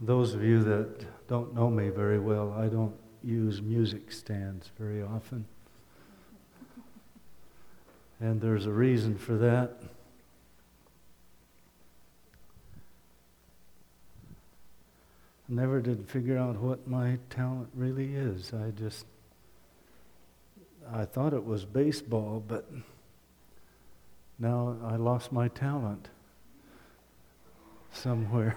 Those of you that don't know me very well, I don't use music stands very often. And there's a reason for that. I never did figure out what my talent really is. I thought it was baseball, but now I lost my talent somewhere.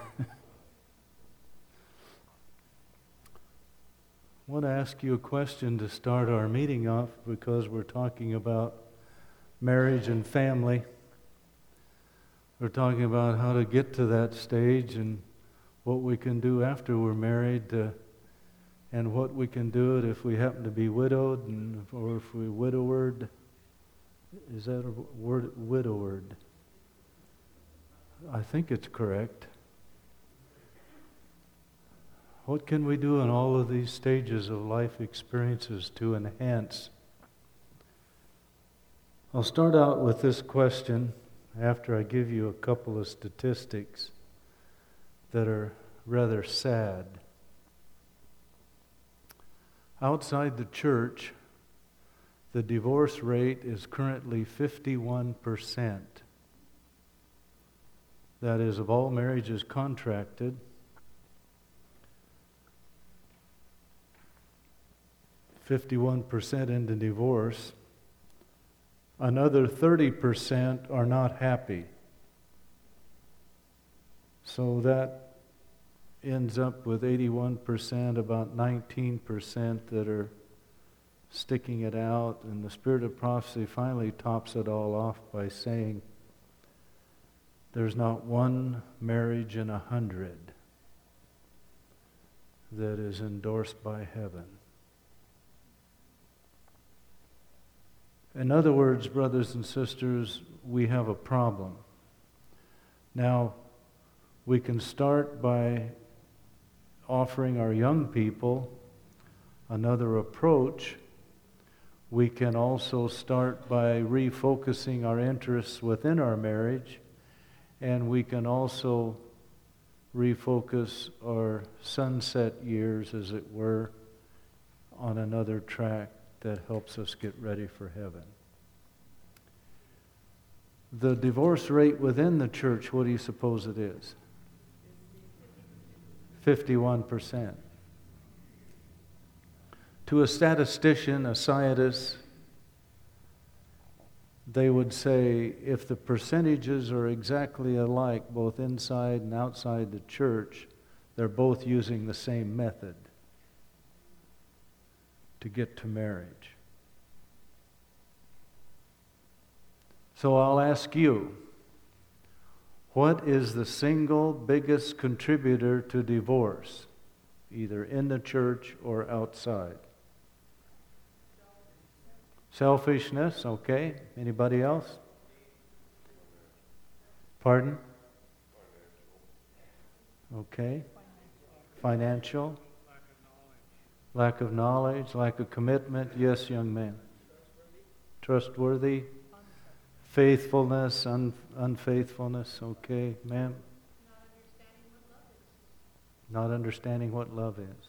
I want to ask you a question to start our meeting off because we're talking about marriage and family. We're talking about how to get to that stage and what we can do after we're married and what we can do if we happen to be widowed or if we're widowed. Is that a word, widowed? I think it's correct. What can we do in all of these stages of life experiences to enhance? I'll start out with this question after I give you a couple of statistics that are rather sad. Outside the church, the divorce rate is currently 51%. That is, of all marriages contracted, 51% into divorce. Another 30% are not happy. So that ends up with 81%, about 19% that are sticking it out. And the Spirit of Prophecy finally tops it all off by saying, there's not one marriage in 100 that is endorsed by heaven. In other words, brothers and sisters, we have a problem. Now, we can start by offering our young people another approach. We can also start by refocusing our interests within our marriage, and we can also refocus our sunset years, as it were, on another track that helps us get ready for heaven. The divorce rate within the church, what do you suppose it is? 51%. To a statistician, a scientist, they would say if the percentages are exactly alike, both inside and outside the church, they're both using the same method to get to marriage. So I'll ask you, what is the single biggest contributor to divorce, either in the church or outside? Selfishness, okay. Anybody else? Pardon? Okay. Financial? Lack of knowledge, lack of commitment. Yes, young man. Trustworthy. Faithfulness, unfaithfulness. Okay, ma'am. Not understanding what love is.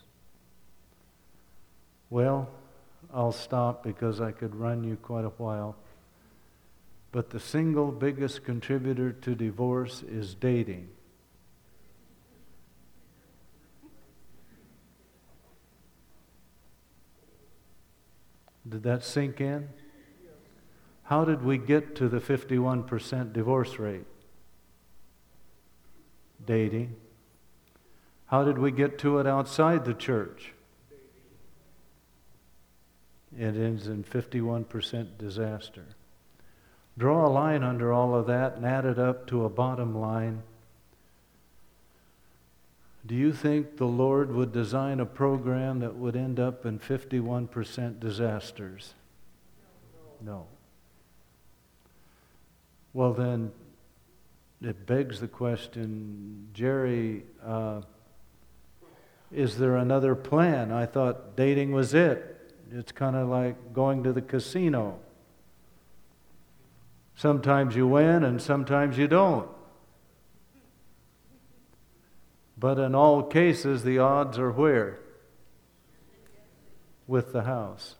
Well, I'll stop because I could run you quite a while. But the single biggest contributor to divorce is dating. Did that sink in? How did we get to the 51% divorce rate? Dating. How did we get to it outside the church? It ends in 51% disaster. Draw a line under all of that and add it up to a bottom line. Do you think the Lord would design a program that would end up in 51% disasters? No. Well then, it begs the question, Jerry, is there another plan? I thought dating was it. It's kind of like going to the casino. Sometimes you win and sometimes you don't. But in all cases, the odds are where? With the house.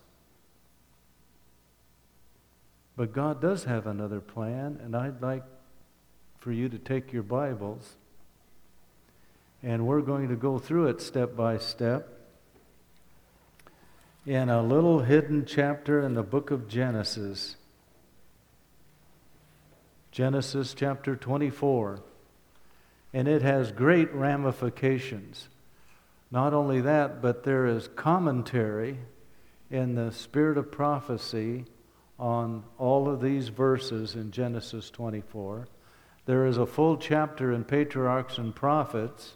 But God does have another plan, and I'd like for you to take your Bibles, and we're going to go through it step by step in a little hidden chapter in the book of Genesis. Genesis chapter 24. And it has great ramifications. Not only that, but there is commentary in the spirit of prophecy on all of these verses in Genesis 24. There is a full chapter in Patriarchs and Prophets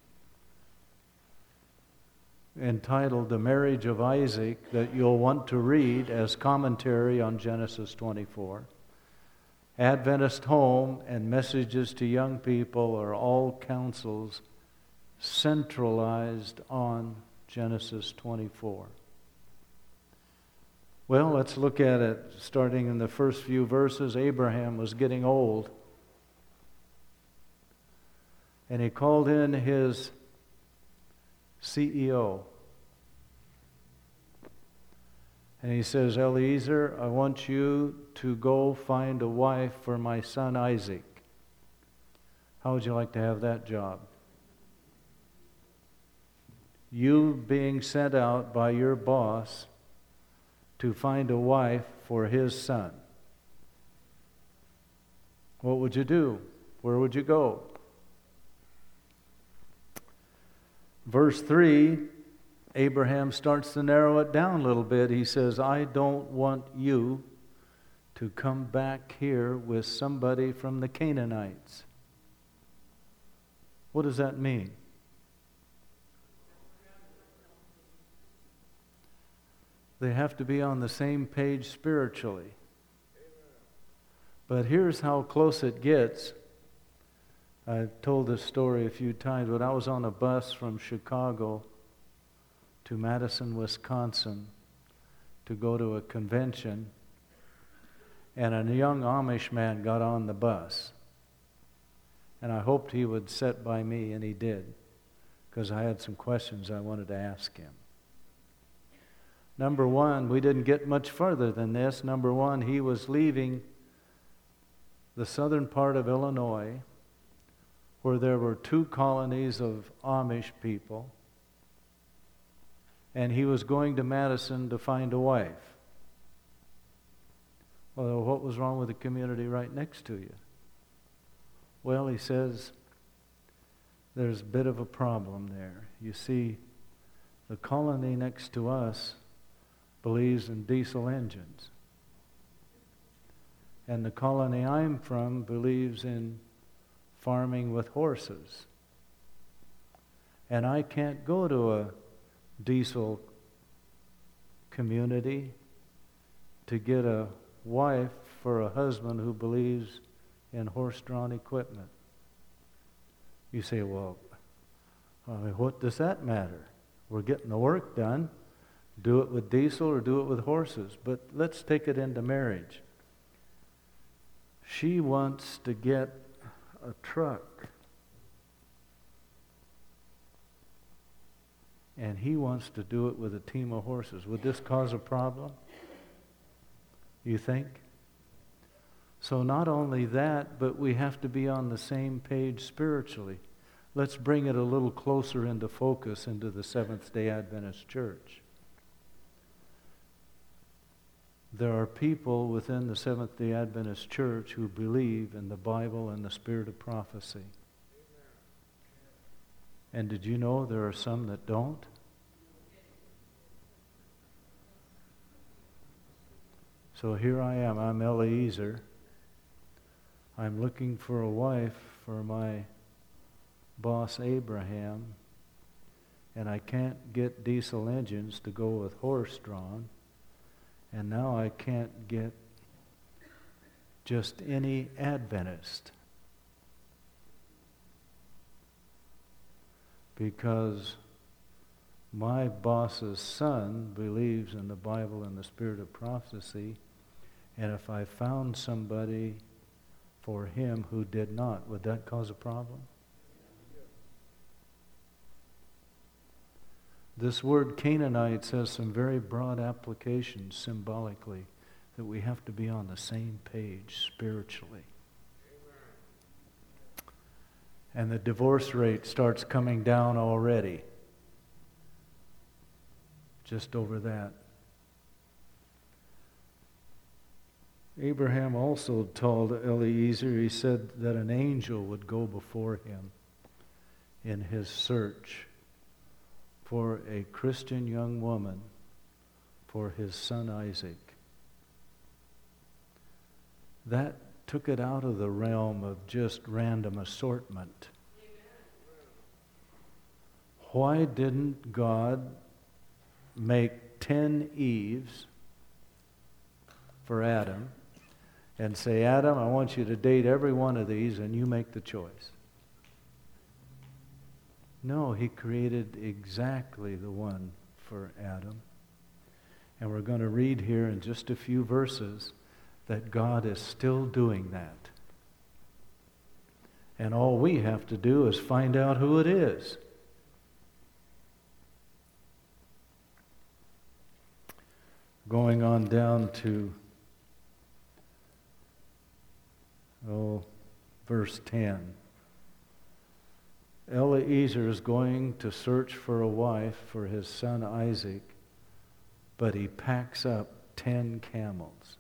entitled The Marriage of Isaac that you'll want to read as commentary on Genesis 24. Adventist Home and Messages to Young People are all counsels centralized on Genesis 24. Well, let's look at it starting in the first few verses. Abraham was getting old, and he called in his CEO. And he says, Eliezer, I want you to go find a wife for my son Isaac. How would you like to have that job? You being sent out by your boss to find a wife for his son. What would you do? Where would you go? Verse 3, Abraham starts to narrow it down a little bit. He says, I don't want you to come back here with somebody from the Canaanites. What does that mean? They have to be on the same page spiritually. But here's how close it gets. I've told this story a few times, but I was on a bus from Chicago to Madison, Wisconsin to go to a convention, and a young Amish man got on the bus. And I hoped he would sit by me, and he did, because I had some questions I wanted to ask him. Number one, we didn't get much further than this. Number one, he was leaving the southern part of Illinois, where there were 2 colonies of Amish people, and he was going to Madison to find a wife. Well, what was wrong with the community right next to you? Well, he says, there's a bit of a problem there. You see, the colony next to us believes in diesel engines. And the colony I'm from believes in farming with horses. And I can't go to a diesel community to get a wife for a husband who believes in horse-drawn equipment. You say, well, what does that matter? We're getting the work done. Do it with diesel or do it with horses. But let's take it into marriage. She wants to get a truck, and he wants to do it with a team of horses. Would this cause a problem, you think? So not only that, but we have to be on the same page spiritually. Let's bring it a little closer into focus into the Seventh-day Adventist Church. There are people within the Seventh-day Adventist Church who believe in the Bible and the spirit of prophecy. And did you know there are some that don't? So here I am. I'm Eliezer. I'm looking for a wife for my boss Abraham, and I can't get diesel engines to go with horse-drawn. And now I can't get just any Adventist, because my boss's son believes in the Bible and the spirit of prophecy, and if I found somebody for him who did not, would that cause a problem? This word Canaanites has some very broad applications symbolically, that we have to be on the same page spiritually. And the divorce rate starts coming down already. Just over that. Abraham also told Eliezer, he said that an angel would go before him in his search for a Christian young woman for his son Isaac. That took it out of the realm of just random assortment. Why didn't God make 10 Eves for Adam and say, Adam, I want you to date every one of these and you make the choice? No, he created exactly the one for Adam. And we're going to read here in just a few verses that God is still doing that. And all we have to do is find out who it is. Going on down to verse 10. Eliezer is going to search for a wife for his son Isaac, but he packs up 10 camels.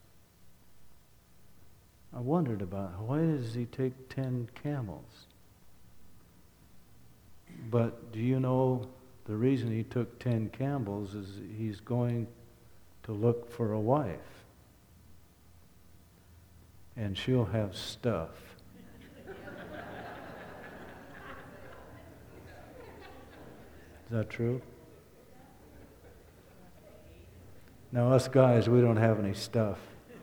I wondered about why does he take 10 camels? But do you know the reason he took 10 camels is he's going to look for a wife. And she'll have stuff. Is that true? Now us guys, we don't have any stuff.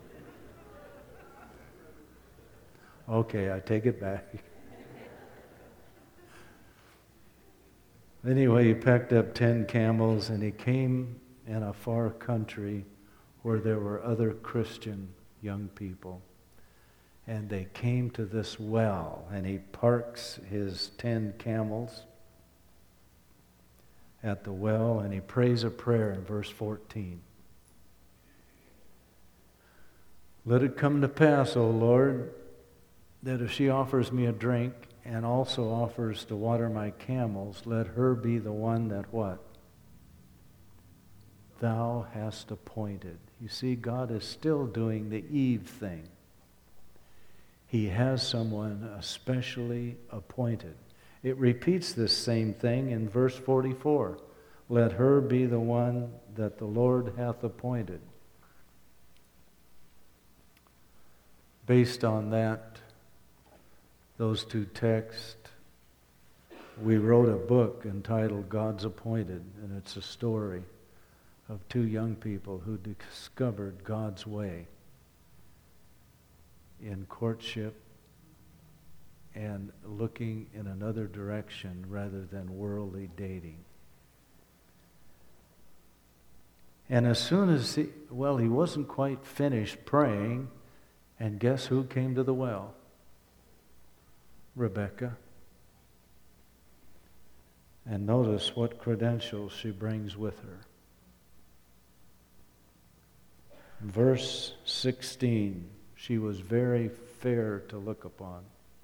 Okay, I take it back. Anyway, he packed up 10 camels and he came in a far country where there were other Christian young people. And they came to this well, and he parks his 10 camels at the well, and he prays a prayer in verse 14. Let it come to pass, O Lord, that if she offers me a drink and also offers to water my camels, let her be the one that what? Thou hast appointed. You see, God is still doing the Eve thing. He has someone especially appointed. It repeats this same thing in verse 44. Let her be the one that the Lord hath appointed. Based on that, those two texts, we wrote a book entitled God's Appointed, and it's a story of two young people who discovered God's way in courtship and looking in another direction rather than worldly dating. And as soon as he wasn't quite finished praying, and guess who came to the well? Rebecca. And notice what credentials she brings with her. Verse 16, she was very fair to look upon.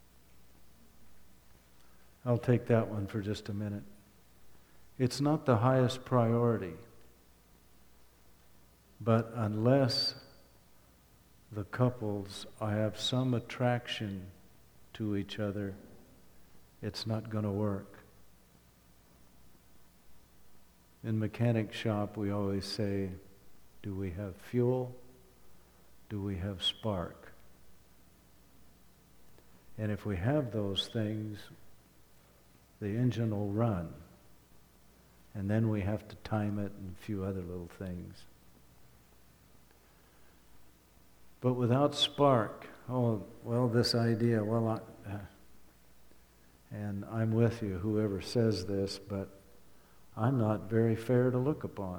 I'll take that one for just a minute. It's not the highest priority, but unless the couples have some attraction to each other, it's not going to work. In mechanic shop, we always say, do we have fuel? Do we have spark? And if we have those things, the engine will run. And then we have to time it and a few other little things. But without spark, this idea, and I'm with you, whoever says this, but I'm not very fair to look upon.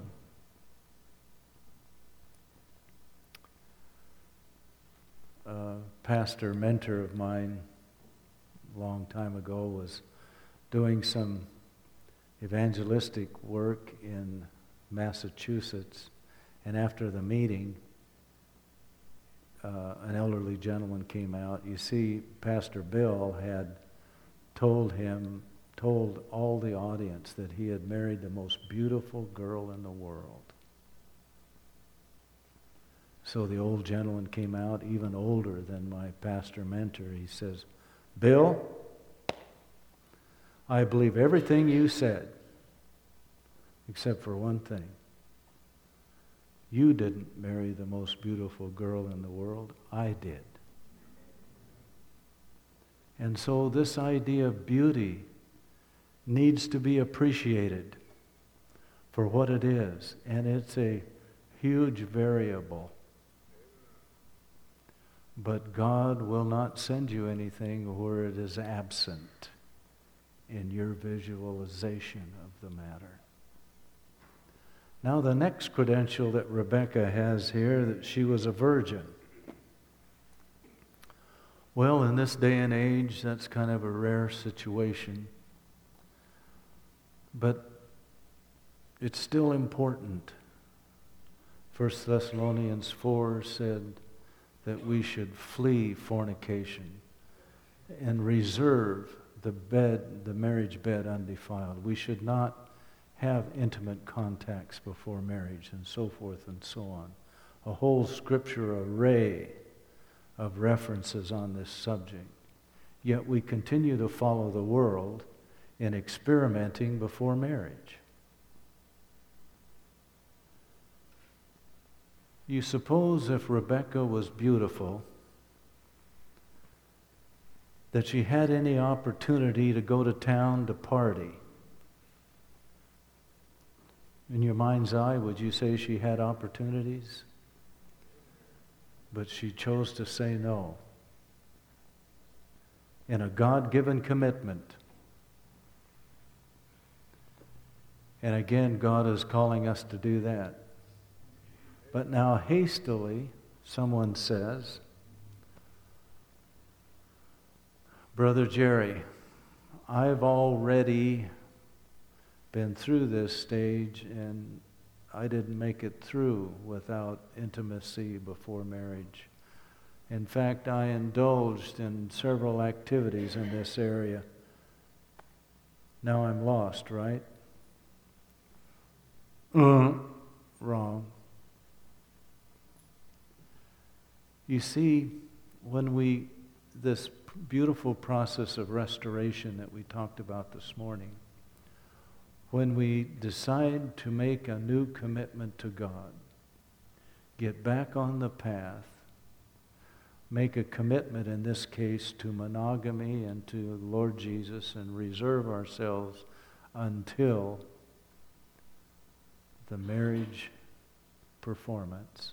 A pastor mentor of mine a long time ago was doing some evangelistic work in Massachusetts, and after the meeting, an elderly gentleman came out. You see, Pastor Bill had told all the audience that he had married the most beautiful girl in the world. So the old gentleman came out, even older than my pastor mentor. He says, "Bill, I believe everything you said, except for one thing. You didn't marry the most beautiful girl in the world. I did." And so this idea of beauty needs to be appreciated for what it is. And it's a huge variable. But God will not send you anything where it is absent in your visualization of the matter. Now the next credential that Rebecca has here, that she was a virgin. Well, in this day and age, that's kind of a rare situation. But it's still important. 1 Thessalonians 4 said that we should flee fornication and reserve the marriage bed undefiled. We should not have intimate contacts before marriage, and so forth and so on. A whole scripture array of references on this subject. Yet we continue to follow the world in experimenting before marriage. You suppose if Rebecca was beautiful, that she had any opportunity to go to town to party? In your mind's eye, would you say she had opportunities? But she chose to say no. In a God-given commitment. And again, God is calling us to do that. But now hastily, someone says, "Brother Jerry, I've already been through this stage, and I didn't make it through without intimacy before marriage. In fact, I indulged in several activities in this area. Now I'm lost, right?" Wrong. You see, this beautiful process of restoration that we talked about this morning, when we decide to make a new commitment to God, get back on the path, make a commitment in this case to monogamy and to the Lord Jesus, and reserve ourselves until the marriage performance,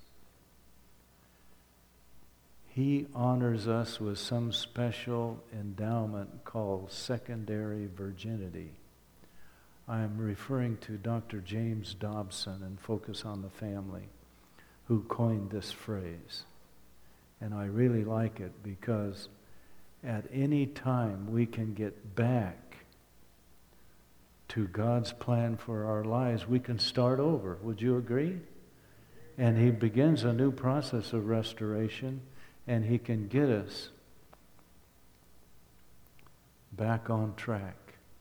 He honors us with some special endowment called secondary virginity. I am referring to Dr. James Dobson in Focus on the Family, who coined this phrase. And I really like it because at any time we can get back to God's plan for our lives. We can start over. Would you agree? And He begins a new process of restoration, and He can get us back on track.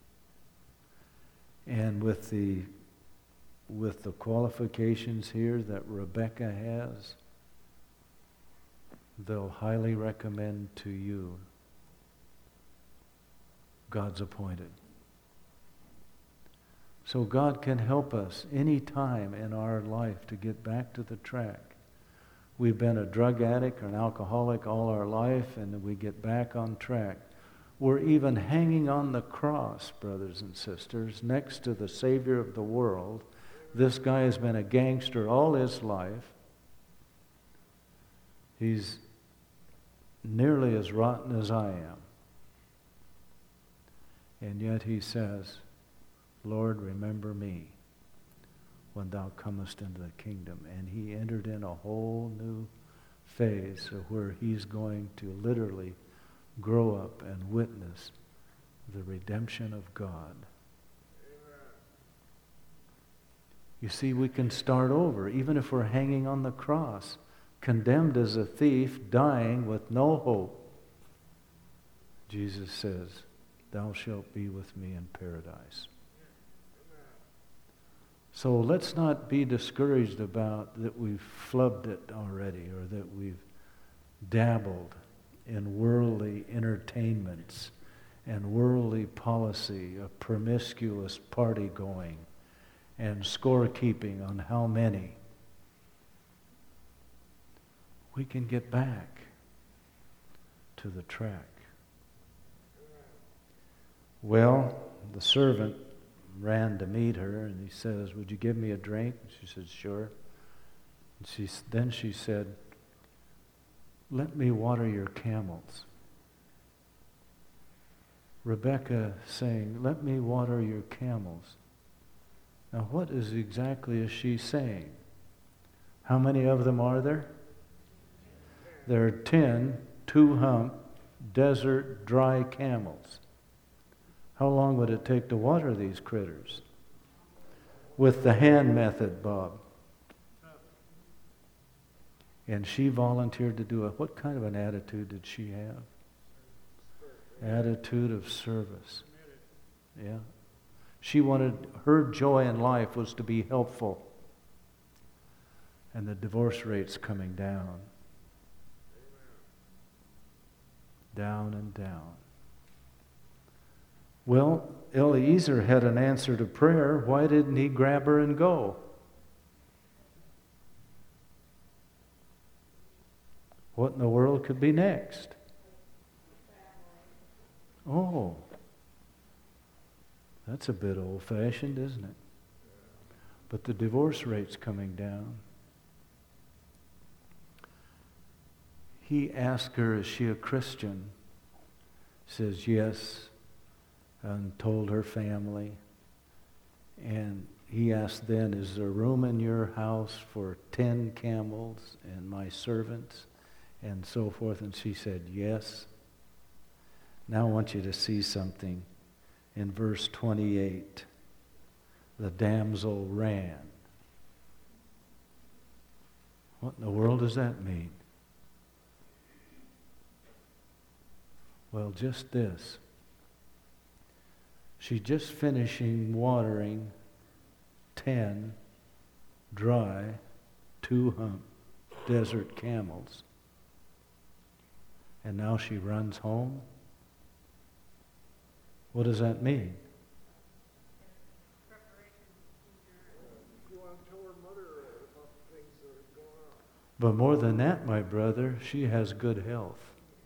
And with the qualifications here that Rebecca has, they'll highly recommend to you God's appointed. So God can help us any time in our life to get back to the track. We've been a drug addict or an alcoholic all our life, and we get back on track. We're even hanging on the cross, brothers and sisters, next to the Savior of the world. This guy has been a gangster all his life. He's nearly as rotten as I am. And yet he says, "Lord, remember me when thou comest into the kingdom." And he entered in a whole new phase of where he's going to literally grow up and witness the redemption of God. You see, we can start over, even if we're hanging on the cross, condemned as a thief, dying with no hope. Jesus says, "Thou shalt be with me in paradise." So let's not be discouraged about that we've flubbed it already, or that we've dabbled in worldly entertainments and worldly policy of promiscuous party going and scorekeeping on how many. We can get back to the track. Well, the servant ran to meet her, and he says, "Would you give me a drink?" She said, "Sure." And then she said, "Let me water your camels." Rebecca saying, "Let me water your camels." Now, what exactly is she saying? How many of them are there? There are 10 two-hump, desert, dry camels. How long would it take to water these critters? With the hand method, Bob. And she volunteered to do it. What kind of an attitude did she have? Attitude of service. Yeah. She wanted, her joy in life was to be helpful. And the divorce rate's coming down. Down and down. Well, Eliezer had an answer to prayer. Why didn't he grab her and go? What in the world could be next? Oh, that's a bit old-fashioned, isn't it? But the divorce rate's coming down. He asked her, "Is she a Christian?" Says, "Yes," and told her family. And he asked then, "Is there room in your house for 10 camels and my servants?" And so forth. And she said, "Yes." Now I want you to see something in verse 28. The damsel ran. What in the world does that mean? Well, just this. She's just finishing watering 10 dry, two-hump desert camels. And now she runs home. What does that mean? But more than that, my brother, she has good health.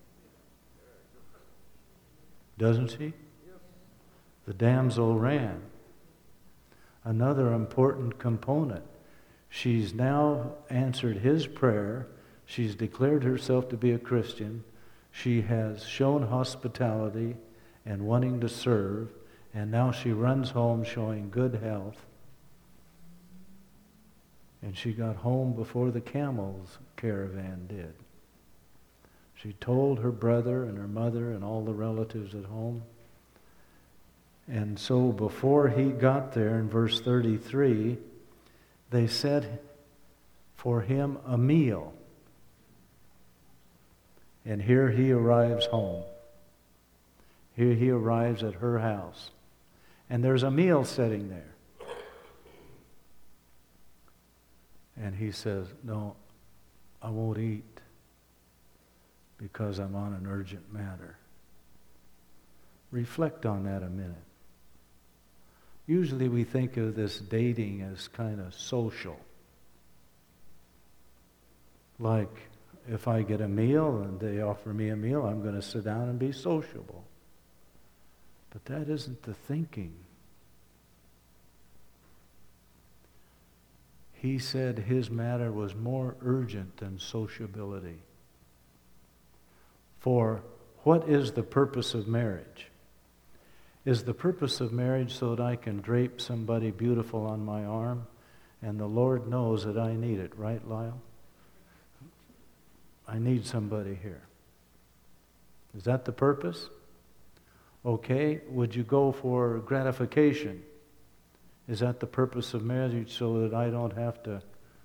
Doesn't she? The damsel ran. Another important component. She's now answered his prayer. She's declared herself to be a Christian. She has shown hospitality and wanting to serve. And now she runs home showing good health. And she got home before the camels caravan did. She told her brother and her mother and all the relatives at home. And so before he got there, in verse 33, they set for him a meal. And here he arrives home. Here he arrives at her house. And there's a meal sitting there. And he says, "No, I won't eat because I'm on an urgent matter." Reflect on that a minute. Usually we think of this dating as kind of social. Like, if I get a meal and they offer me a meal, I'm going to sit down and be sociable. But that isn't the thinking. He said his matter was more urgent than sociability. For what is the purpose of marriage? Is the purpose of marriage so that I can drape somebody beautiful on my arm? And the Lord knows that I need it, right, Lyle? I need somebody here. Is that the purpose? Okay, would you go for gratification? Is that the purpose of marriage, so that I don't have to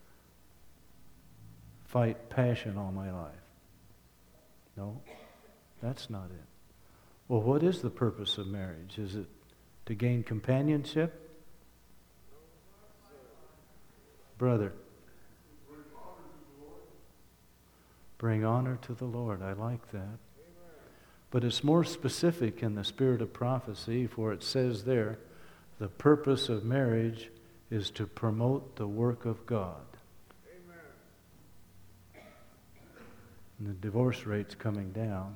fight passion all my life? No, that's not it. Well, what is the purpose of marriage? Is it to gain companionship? Brother. Bring honor to the Lord. I like that. But it's more specific in the spirit of prophecy, for it says there, the purpose of marriage is to promote the work of God. And the divorce rate's coming down.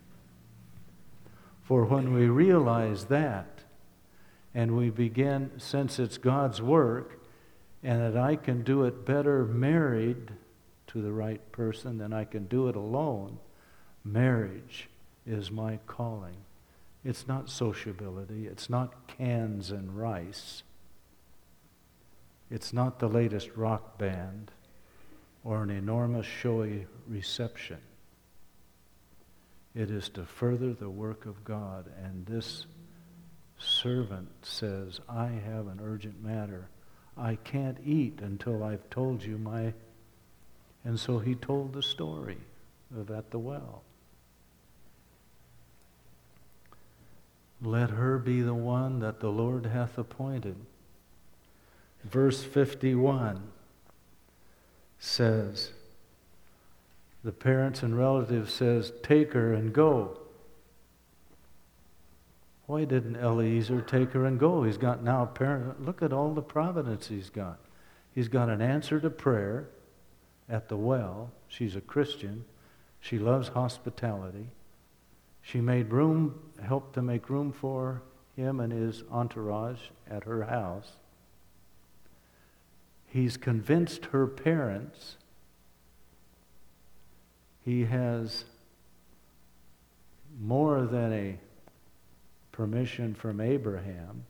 For when we realize that, and we begin, since it's God's work, and that I can do it better married to the right person than I can do it alone, marriage is my calling. It's not sociability. It's not cans and rice. It's not the latest rock band or an enormous showy reception. It is to further the work of God. And this servant says, I have an urgent matter. I can't eat until I've told you my... And so he told the story of at the well. Let her be the one that the Lord hath appointed. Verse 51 says, the parents and relatives says, take her and go. Why didn't Eliezer take her and go? He's got now a parent. Look at all the providence he's got. He's got an answer to prayer at the well. She's a Christian. She loves hospitality. She made room, helped to make room for him and his entourage at her house. He's convinced her parents. He has more than a permission from Abraham.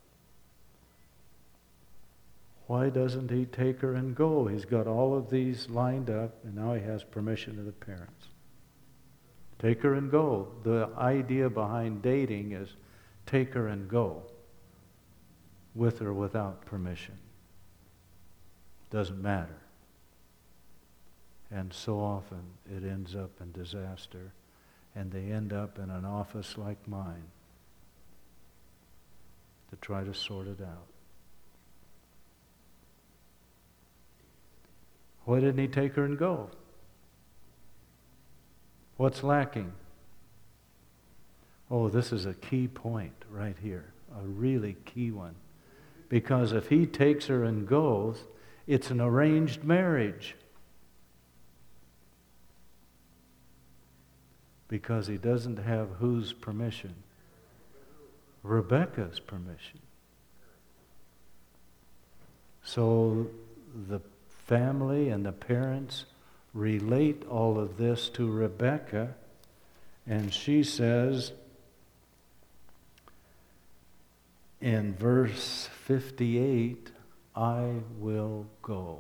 Why doesn't he take her and go? He's got all of these lined up, and now he has permission of the parents. Take her and go. The idea behind dating is take her and go, with or without permission. Doesn't matter. And so often it ends up in disaster, and they end up in an office like mine to try to sort it out. Why didn't he take her and go? What's lacking? Oh, this is a key point right here, a really key one. Because if he takes her and goes, it's an arranged marriage. Because he doesn't have whose permission? Rebekah's permission. So the family and the parents relate all of this to Rebekah, and she says in verse 58, I will go.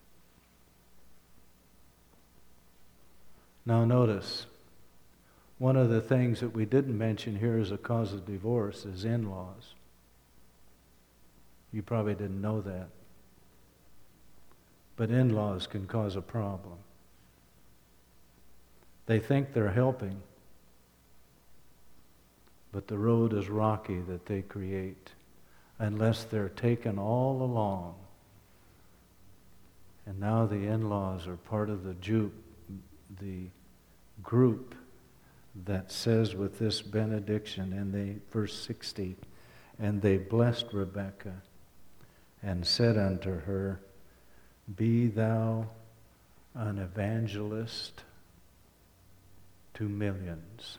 Now notice, one of the things that we didn't mention here as a cause of divorce is in-laws. You probably didn't know that. But in-laws can cause a problem. They think they're helping, but the road is rocky that they create unless they're taken all along. And now the in-laws are part of the group that says with this benediction in verse 60, and they blessed Rebekah and said unto her, be thou an evangelist to millions.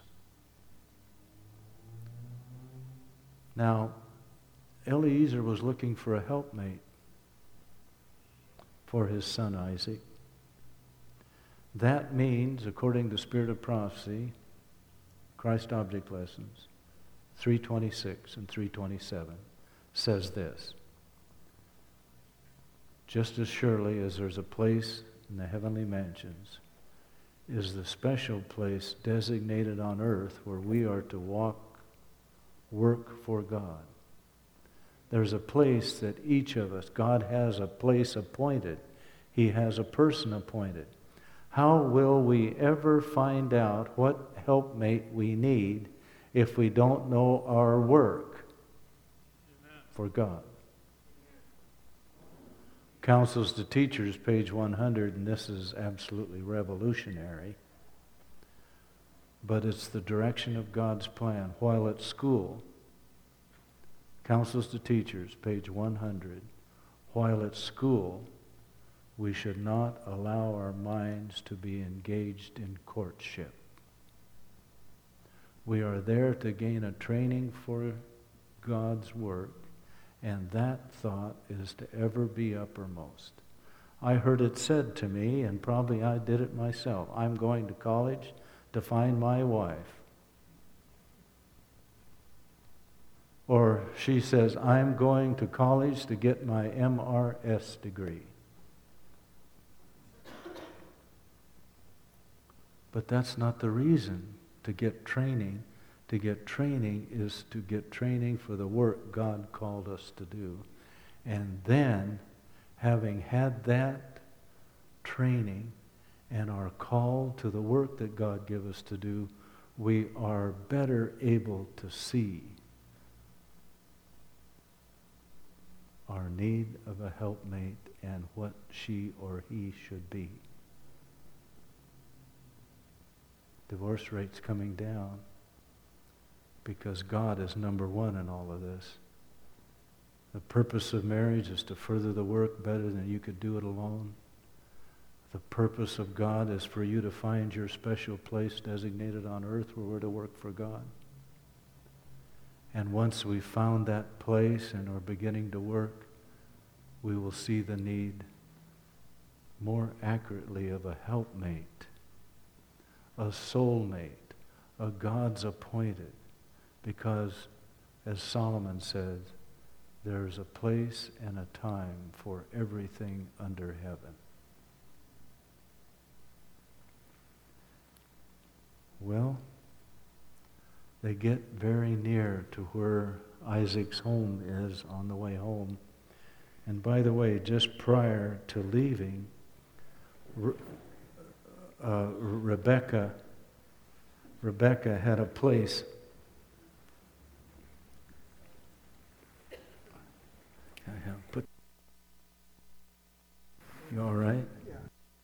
Now, Eliezer was looking for a helpmate for his son Isaac. That means, according to Spirit of Prophecy, Christ Object Lessons, 326 and 327, says this. Just as surely as there's a place in the heavenly mansions, is the special place designated on earth where we are to work for God. There's a place that each of us, God has a place appointed. He has a person appointed. How will we ever find out what helpmate we need if we don't know our work for God? Counsels to Teachers, page 100, and this is absolutely revolutionary, but it's the direction of God's plan. While at school, Counsels to Teachers, page 100, while at school, we should not allow our minds to be engaged in courtship. We are there to gain a training for God's work, and that thought is to ever be uppermost. I heard it said to me, and probably I did it myself, I'm going to college to find my wife. Or she says, I'm going to college to get my MRS degree. But that's not the reason to get training. To get training is to get training for the work God called us to do. And then, having had that training and are called to the work that God gave us to do, we are better able to see our need of a helpmate and what she or he should be. Divorce rate's coming down because God is number one in all of this. The purpose of marriage is to further the work better than you could do it alone. The purpose of God is for you to find your special place designated on earth where we're to work for God. And once we've found that place and are beginning to work, we will see the need more accurately of a helpmate, a soulmate, a God's appointed. Because, as Solomon said, there's a place and a time for everything under heaven. Well, they get very near to where Isaac's home is on the way home. And by the way, just prior to leaving, Rebecca had a place. You all right? Yeah.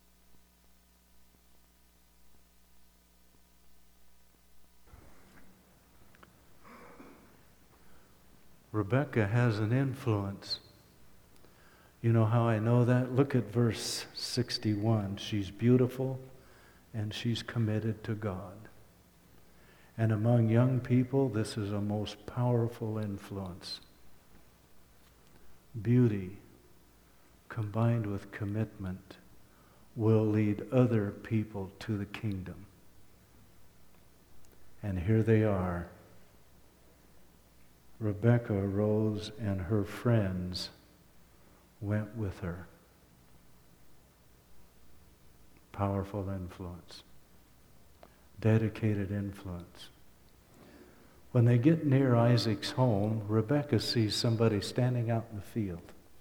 Rebecca has an influence. You know how I know that? Look at verse 61. She's beautiful and she's committed to God. And among young people, this is a most powerful influence. Beauty combined with commitment will lead other people to the kingdom. And here they are. Rebecca arose and her friends went with her. Powerful influence. Dedicated influence. When they get near Isaac's home, Rebecca sees somebody standing out in the field.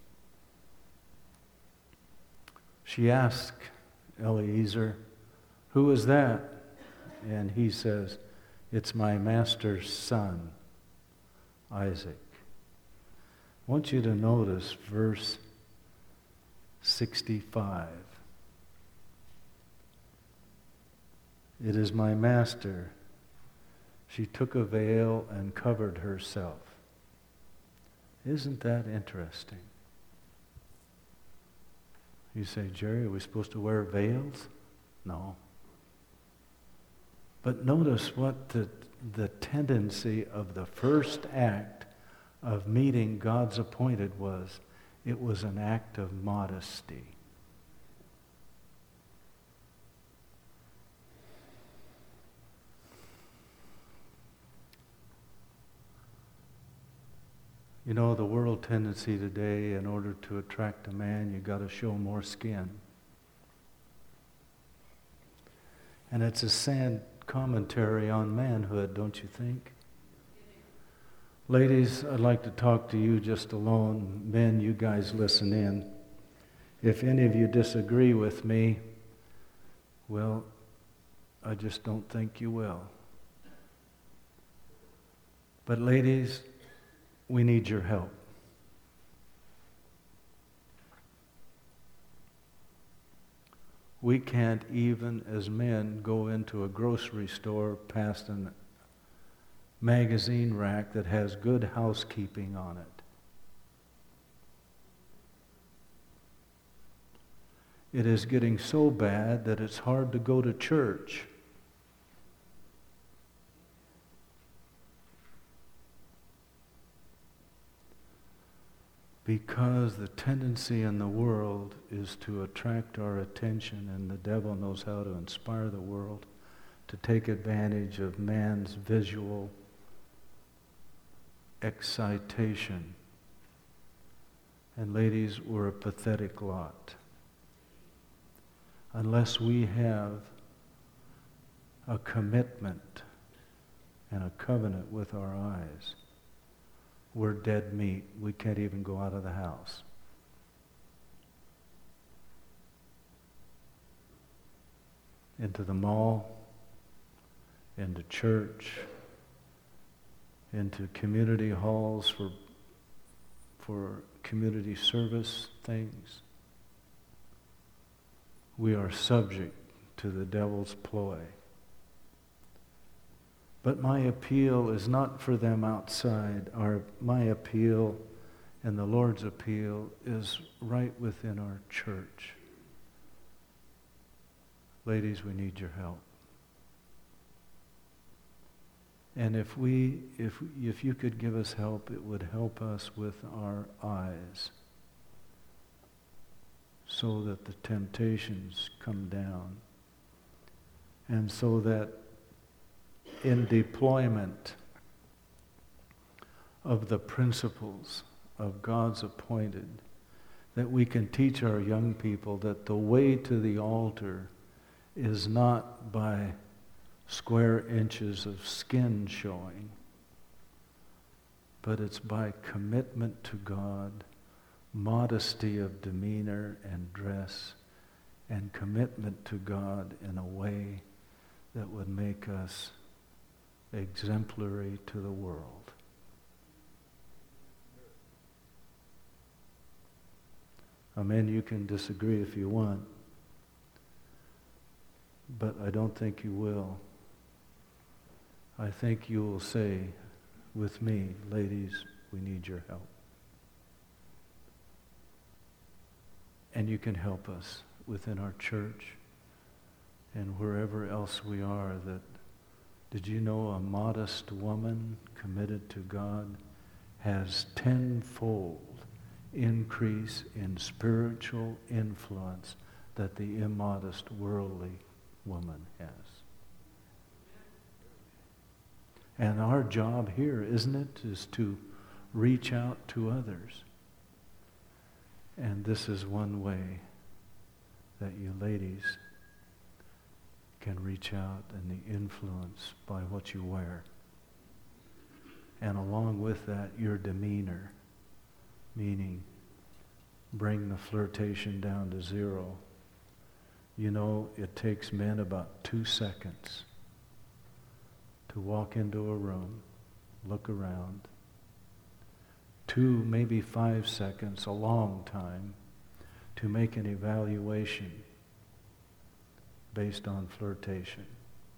She asks Eliezer, "Who is that?" And he says, "It's my master's son, Isaac." I want you to notice verse 65. "It is my master. She took a veil and covered herself." Isn't that interesting? You say, "Jerry, are we supposed to wear veils?" No. But notice what the tendency of the first act of meeting God's appointed was. It was an act of modesty. You know, the world tendency today, in order to attract a man, you got to show more skin. And it's a sad commentary on manhood, don't you think? Ladies, I'd like to talk to you just alone. Men, you guys listen in. If any of you disagree with me, well, I just don't think you will. But ladies, we need your help. We can't even, as men, go into a grocery store past a magazine rack that has good housekeeping on it. It is getting so bad that it's hard to go to church. Because the tendency in the world is to attract our attention, and the devil knows how to inspire the world to take advantage of man's visual excitation. And ladies, we're a pathetic lot. Unless we have a commitment and a covenant with our eyes, we're dead meat. We can't even go out of the house. Into the mall, into church, into community halls for community service things. We are subject to the devil's ploy. But my appeal is not for them outside. My appeal and the Lord's appeal is right within our church. Ladies, we need your help. And if you could give us help, it would help us with our eyes so that the temptations come down, and so that in deployment of the principles of God's appointed, that we can teach our young people that the way to the altar is not by square inches of skin showing, but it's by commitment to God, modesty of demeanor and dress, and commitment to God in a way that would make us exemplary to the world. Amen. You can disagree if you want, but I don't think you will. I think you will say with me, ladies, we need your help. And you can help us within our church and wherever else we are. That, did you know a modest woman committed to God has tenfold increase in spiritual influence that the immodest worldly woman has? And our job here, isn't it, is to reach out to others. And this is one way that you ladies can reach out and the influence by what you wear. And along with that, your demeanor, meaning bring the flirtation down to zero. You know, it takes men about 2 seconds to walk into a room, look around. 2, maybe 5 seconds, a long time, to make an evaluation based on flirtation.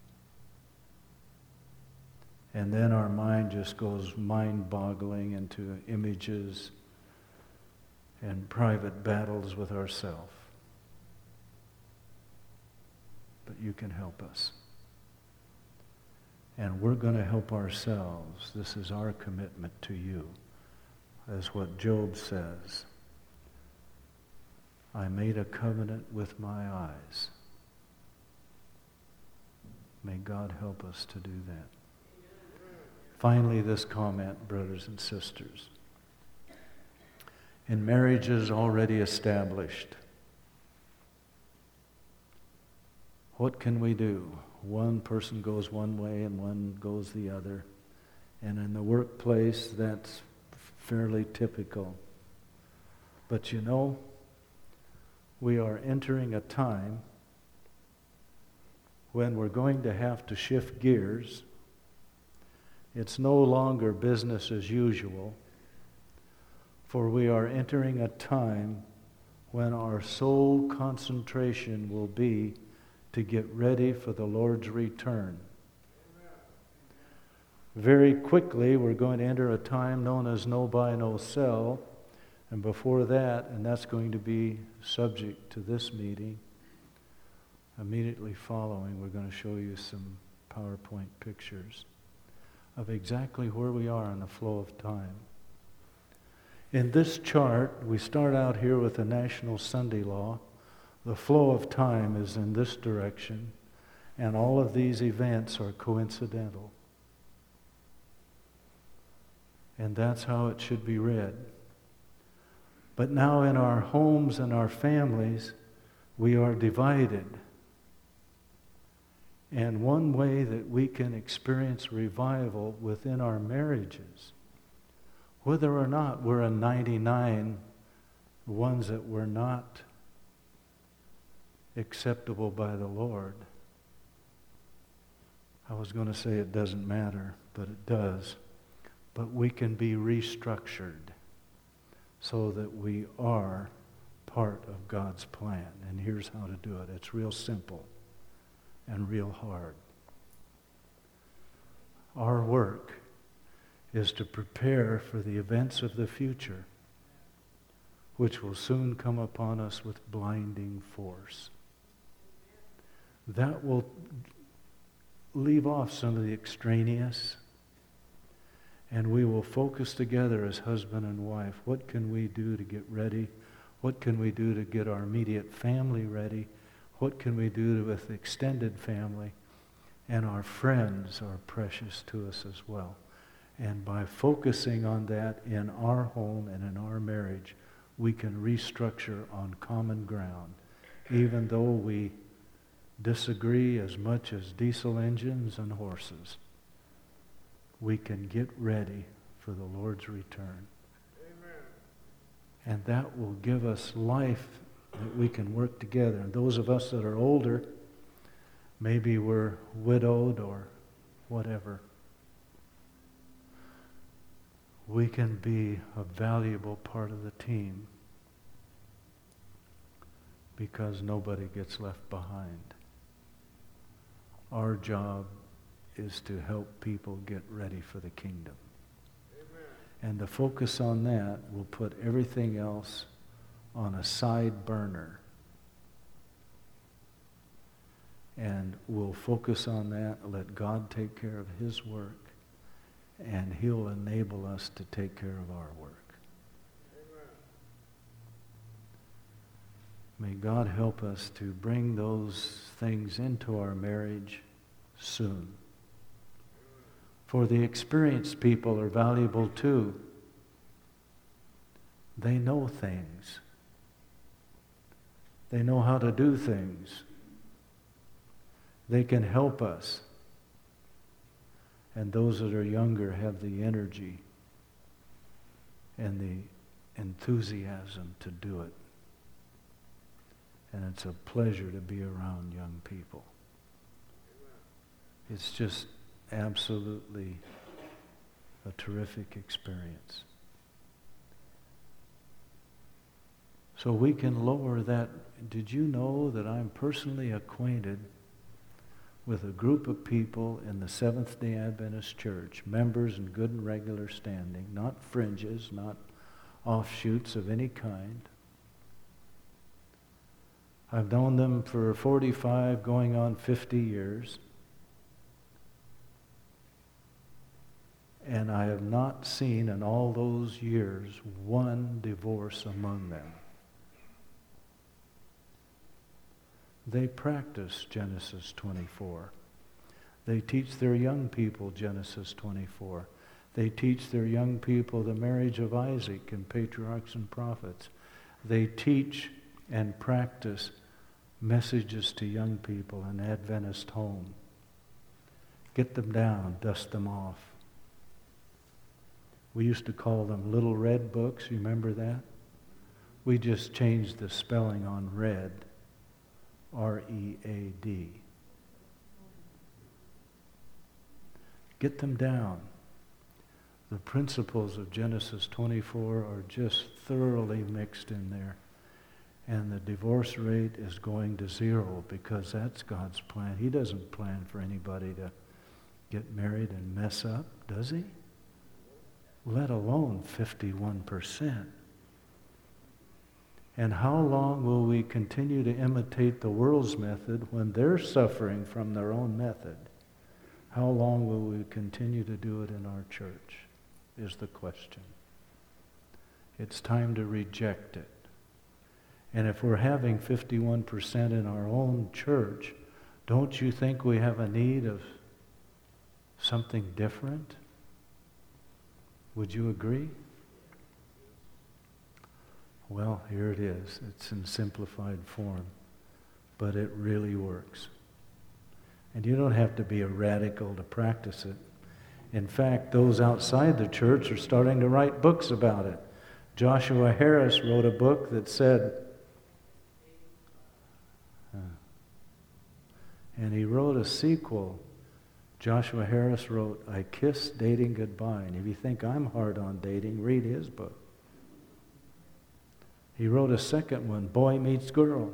And then our mind just goes mind-boggling into images and private battles with ourselves. But you can help us. And we're going to help ourselves. This is our commitment to you. As what Job says, I made a covenant with my eyes. May God help us to do that. Finally, this comment, brothers and sisters. In marriages already established, what can we do? One person goes one way and one goes the other. And in the workplace, that's fairly typical. But you know, we are entering a time when we're going to have to shift gears. It's no longer business as usual, for we are entering a time when our sole concentration will be to get ready for the Lord's return. Very quickly, we're going to enter a time known as no buy, no sell. And before that, and that's going to be subject to this meeting, immediately following, we're going to show you some PowerPoint pictures of exactly where we are in the flow of time. In this chart, we start out here with the National Sunday Law. The flow of time is in this direction, and all of these events are coincidental. And that's how it should be read. But now in our homes and our families, we are divided. And one way that we can experience revival within our marriages, whether or not we're a 99, ones that were not acceptable by the Lord. I was going to say it doesn't matter, but it does. But we can be restructured so that we are part of God's plan. And here's how to do it. It's real simple and real hard. Our work is to prepare for the events of the future, which will soon come upon us with blinding force. That will leave off some of the extraneous, and we will focus together as husband and wife. What can we do to get ready? What can we do to get our immediate family ready? What can we do with extended family? And our friends are precious to us as well. And by focusing on that in our home and in our marriage, we can restructure on common ground. Even though we disagree as much as diesel engines and horses, we can get ready for the Lord's return. Amen. And that will give us life that we can work together. And those of us that are older, maybe we're widowed or whatever, we can be a valuable part of the team because nobody gets left behind. Our job is to help people get ready for the kingdom. Amen. And the focus on that will put everything else on a side burner. And we'll focus on that, let God take care of His work, and He'll enable us to take care of our work. Amen. May God help us to bring those things into our marriage soon. For the experienced people are valuable too. They know things. They know how to do things. They can help us. And those that are younger have the energy and the enthusiasm to do it. And it's a pleasure to be around young people. It's just absolutely a terrific experience. So we can lower that. Did you know that I'm personally acquainted with a group of people in the Seventh-day Adventist Church, members in good and regular standing, not fringes, not offshoots of any kind. I've known them for 45, going on 50 years. And I have not seen in all those years one divorce among them. They practice Genesis 24. They teach their young people Genesis 24. They teach their young people the marriage of Isaac and patriarchs and prophets. They teach and practice messages to young people in Adventist home. Get them down, dust them off. We used to call them little red books. You remember that? We just changed the spelling on red. R-E-A-D. Get them down. The principles of Genesis 24 are just thoroughly mixed in there. And the divorce rate is going to zero because that's God's plan. He doesn't plan for anybody to get married and mess up, does he? Let alone 51%. And how long will we continue to imitate the world's method when they're suffering from their own method? How long will we continue to do it in our church, is the question. It's time to reject it. And if we're having 51% in our own church, don't you think we have a need of something different? Would you agree? Well, here it is. It's in simplified form, but it really works. And you don't have to be a radical to practice it. In fact, those outside the church are starting to write books about it. Joshua Harris wrote a book that said, and he wrote a sequel. Joshua Harris wrote, I Kiss Dating Goodbye. And if you think I'm hard on dating, read his book. He wrote a second one, Boy Meets Girl.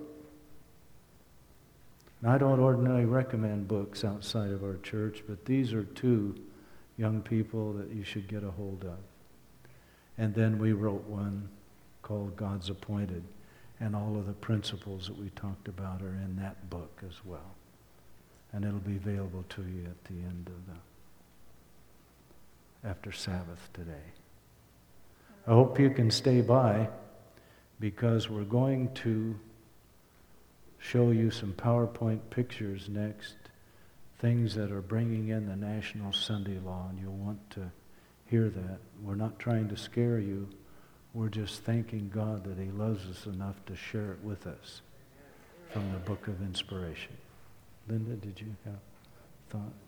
And I don't ordinarily recommend books outside of our church, but these are two young people that you should get a hold of. And then we wrote one called God's Appointed, and all of the principles that we talked about are in that book as well. And it'll be available to you at the end of after Sabbath today. I hope you can stay by, because we're going to show you some PowerPoint pictures next, things that are bringing in the National Sunday Law, and you'll want to hear that. We're not trying to scare you. We're just thanking God that he loves us enough to share it with us from the Book of Inspiration. Linda, did you have a thought?